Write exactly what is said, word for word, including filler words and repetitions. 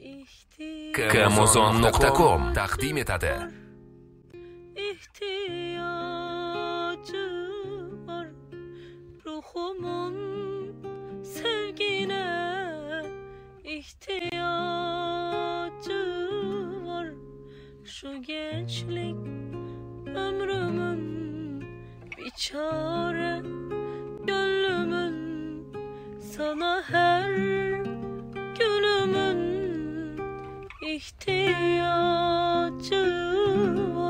Kamozon nokta com taqdim etadi. İhtiyacı var ruhumun sevgine, ihtiyacı var şu gençlik ömrümün, bir çare gönlümün, sana her günümün ihtiyacı var.